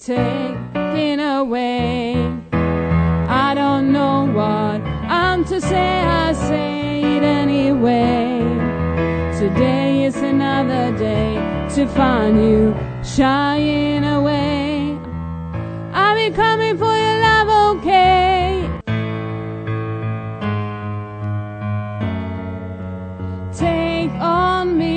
taken away. I don't know what I'm to say, I say it anyway. Today is another day to find you shying away. I'll be coming for your love, okay? Take on me.